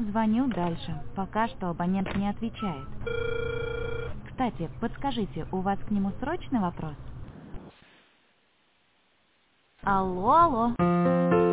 Звоню дальше. Пока что абонент не отвечает. Кстати, подскажите, у вас к нему срочный вопрос? Алло, алло.